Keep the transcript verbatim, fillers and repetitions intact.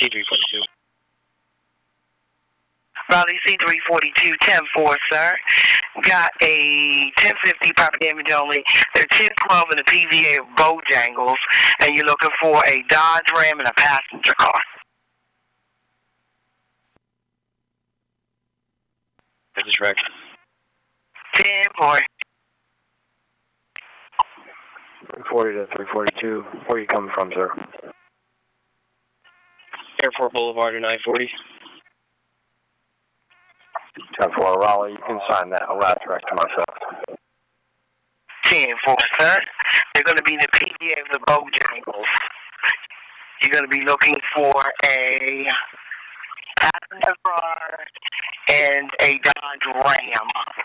C three forty-two. Raleigh C three forty-two, ten four, sir. Got a ten fifty property image only. They're ten twelve in the P V A of Bojangles, and you're looking for a Dodge Ram and a passenger car. This is Rex. ten four. three forty to three forty-two. Where are you coming from, sir? Airport Boulevard and I forty. ten four, Raleigh. You can sign that. I'll route direct to myself. ten four, sir. They're going to be in the P V A of the Bojangles. You're going to be looking for a passenger car and a Dodge Ram.